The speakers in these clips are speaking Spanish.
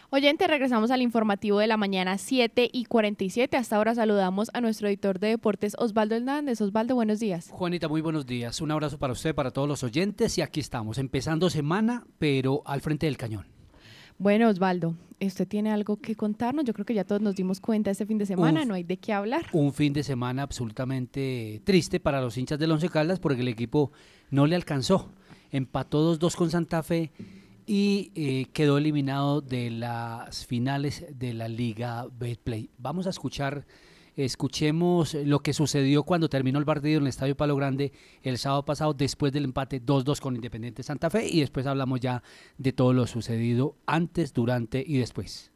Oyente, regresamos al informativo de la mañana 7:47. Hasta ahora saludamos a nuestro editor de deportes, Osvaldo Hernández. Osvaldo, buenos días. Juanita, muy buenos días. Un abrazo para usted, para todos los oyentes. Y aquí estamos, empezando semana, pero al frente del cañón. Bueno, Osvaldo, ¿usted tiene algo que contarnos? Yo creo que ya todos nos dimos cuenta este fin de semana, no hay de qué hablar. Un fin de semana absolutamente triste para los hinchas del Once Caldas porque el equipo no le alcanzó. Empató 2-2 con Santa Fe y quedó eliminado de las finales de la Liga Betplay. Vamos a escuchemos lo que sucedió cuando terminó el partido en el Estadio Palo Grande el sábado pasado después del empate 2-2 con Independiente Santa Fe, y después hablamos ya de todo lo sucedido antes, durante y después.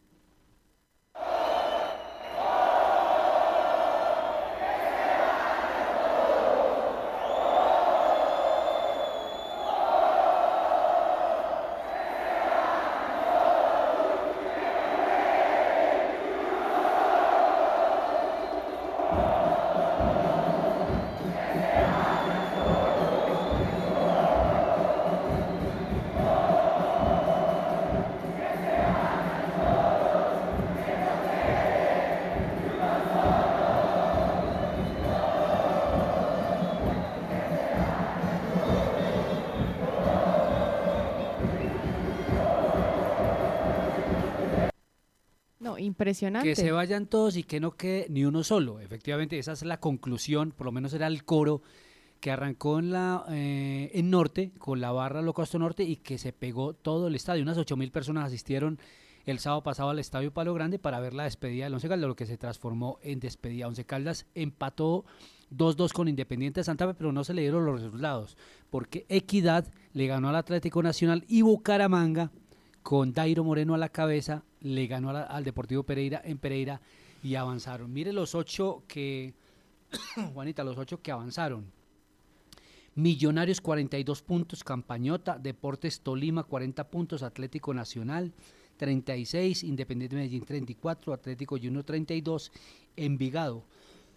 No, impresionante. Que se vayan todos y que no quede ni uno solo. Efectivamente, esa es la conclusión, por lo menos era el coro que arrancó en Norte, con la barra Holocausto Norte, y que se pegó todo el estadio. Unas 8.000 personas asistieron el sábado pasado al Estadio Palo Grande para ver la despedida del Once Caldas, lo que se transformó en despedida. Once Caldas empató 2-2 con Independiente Santa Fe, pero no se le dieron los resultados, porque Equidad le ganó al Atlético Nacional y Bucaramanga, con Dairo Moreno a la cabeza, le ganó al Deportivo Pereira en Pereira y avanzaron. Mire los 8 que, Juanita, los 8 que avanzaron. Millonarios 42 puntos, Campañota, Deportes Tolima 40 puntos, Atlético Nacional 36, Independiente Medellín 34, Atlético Junior 32, Envigado.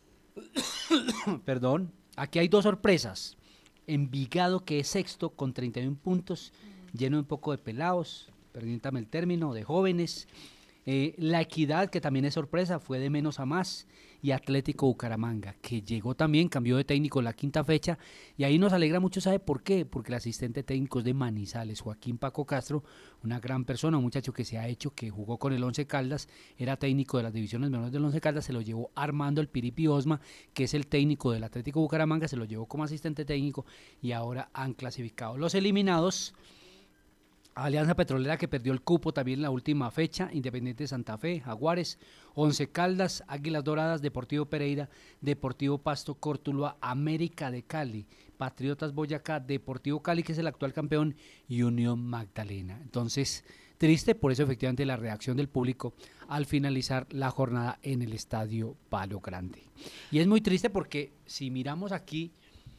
Perdón, aquí hay dos sorpresas. Envigado, que es sexto con 31 puntos, lleno de un poco de pelados, permítame el término, de jóvenes. La Equidad, que también es sorpresa, fue de menos a más, y Atlético Bucaramanga, que llegó también, cambió de técnico en la quinta fecha, y ahí nos alegra mucho. ¿Sabe por qué? Porque el asistente técnico es de Manizales, Joaquín Paco Castro, una gran persona, un muchacho que se ha hecho, que jugó con el Once Caldas, era técnico de las divisiones menores del Once Caldas, se lo llevó Armando el Piripi Osma, que es el técnico del Atlético Bucaramanga, se lo llevó como asistente técnico, y ahora han clasificado. Los eliminados: Alianza Petrolera, que perdió el cupo también en la última fecha, Independiente Santa Fe, Jaguares, Once Caldas, Águilas Doradas, Deportivo Pereira, Deportivo Pasto, Cortuluá, América de Cali, Patriotas Boyacá, Deportivo Cali, que es el actual campeón, y Unión Magdalena. Entonces, triste, por eso efectivamente la reacción del público al finalizar la jornada en el Estadio Palo Grande. Y es muy triste porque si miramos aquí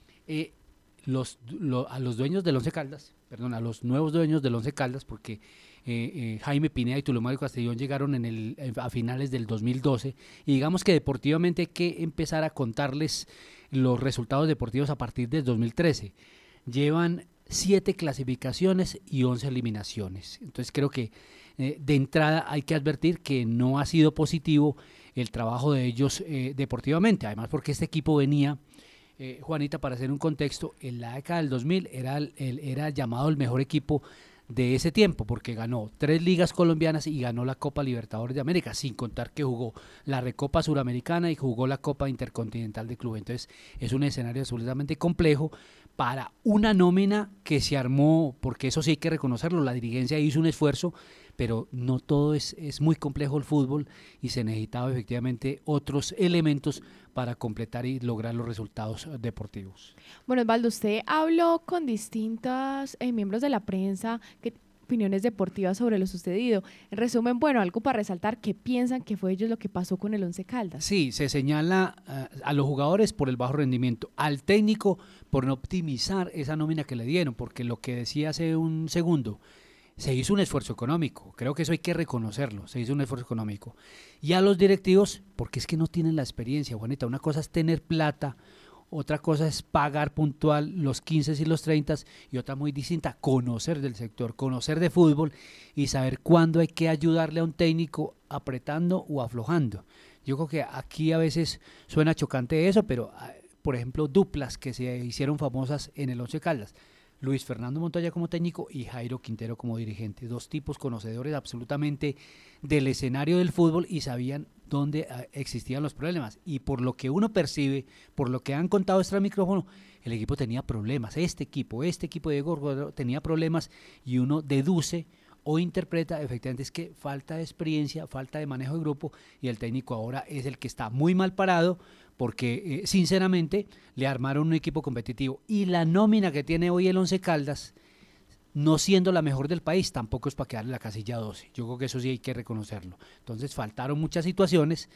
a los dueños del Once Caldas, a los nuevos dueños del Once Caldas, porque Jaime Pineda y Tulio Mario Castellón llegaron a finales del 2012, y digamos que deportivamente hay que empezar a contarles los resultados deportivos a partir del 2013. Llevan 7 clasificaciones y 11 eliminaciones. Entonces creo que de entrada hay que advertir que no ha sido positivo el trabajo de ellos deportivamente, además porque este equipo venía, Juanita, para hacer un contexto, en la década del 2000 era llamado el mejor equipo de ese tiempo, porque ganó 3 ligas colombianas y ganó la Copa Libertadores de América, sin contar que jugó la Recopa Suramericana y jugó la Copa Intercontinental de Club. Entonces es un escenario absolutamente complejo para una nómina que se armó, porque eso sí hay que reconocerlo, la dirigencia hizo un esfuerzo, pero no todo es muy complejo el fútbol, y se necesitaba efectivamente otros elementos para completar y lograr los resultados deportivos. Bueno, Osvaldo, usted habló con distintos miembros de la prensa, opiniones deportivas sobre lo sucedido. En resumen, bueno, algo para resaltar, ¿qué piensan que fue ellos lo que pasó con el Once Caldas? Sí, se señala a los jugadores por el bajo rendimiento, al técnico por no optimizar esa nómina que le dieron, porque lo que decía hace un segundo, se hizo un esfuerzo económico, creo que eso hay que reconocerlo, se hizo un esfuerzo económico. Y a los directivos, porque es que no tienen la experiencia, Juanita. Una cosa es tener plata, Otra cosa es pagar puntual los 15 y los 30 y otra muy distinta, conocer del sector, conocer de fútbol y saber cuándo hay que ayudarle a un técnico apretando o aflojando. Yo creo que aquí a veces suena chocante eso, pero por ejemplo duplas que se hicieron famosas en el Once Caldas. Luis Fernando Montoya como técnico y Jairo Quintero como dirigente, dos tipos conocedores absolutamente del escenario del fútbol y sabían dónde existían los problemas, y por lo que uno percibe, por lo que han contado extra micrófono, el equipo tenía problemas, este equipo de Diego Cordero tenía problemas, y uno deduce o interpreta efectivamente es que falta de experiencia, falta de manejo de grupo, y el técnico ahora es el que está muy mal parado, porque sinceramente le armaron un equipo competitivo, y la nómina que tiene hoy el Once Caldas, no siendo la mejor del país, tampoco es para quedarle la casilla 12. Yo creo que eso sí hay que reconocerlo. Entonces faltaron muchas situaciones,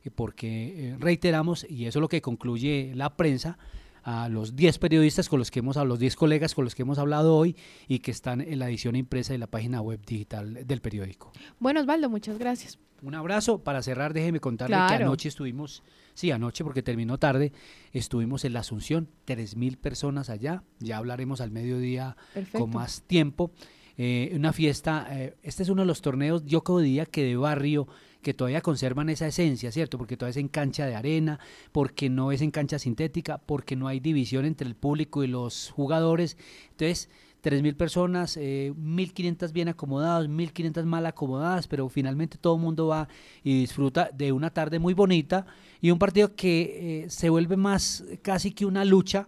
porque reiteramos, y eso es lo que concluye la prensa, a los 10 periodistas con los que hemos hablado, los 10 colegas con los que hemos hablado hoy y que están en la edición impresa de la página web digital del periódico. Bueno, Osvaldo, muchas gracias. Un abrazo. Para cerrar, déjeme contarle Claro. que anoche estuvimos, anoche porque terminó tarde, estuvimos en la Asunción, 3.000 personas allá, ya hablaremos al mediodía. Perfecto. Con más tiempo. Una fiesta, este es uno de los torneos, yo diría que de barrio, que todavía conservan esa esencia, ¿cierto? Porque todavía es en cancha de arena, porque no es en cancha sintética, porque no hay división entre el público y los jugadores. Entonces, 3.000 personas, 1.500 bien acomodados, 1.500 mal acomodadas, pero finalmente todo el mundo va y disfruta de una tarde muy bonita y un partido que se vuelve más casi que una lucha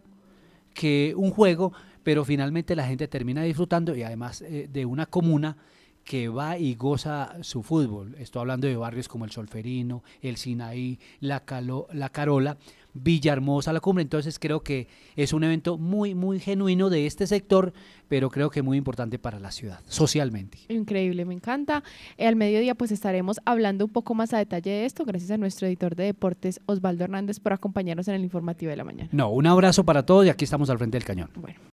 que un juego, pero finalmente la gente termina disfrutando, y además de una comuna que va y goza su fútbol. Estoy hablando de barrios como el Solferino, el Sinaí, la Carola, Villahermosa, La Cumbre. Entonces creo que es un evento muy, muy genuino de este sector, pero creo que muy importante para la ciudad, socialmente. Increíble, me encanta. Al mediodía pues estaremos hablando un poco más a detalle de esto, gracias a nuestro editor de deportes, Osvaldo Hernández, por acompañarnos en el informativo de la mañana. No, un abrazo para todos y aquí estamos al frente del cañón. Bueno.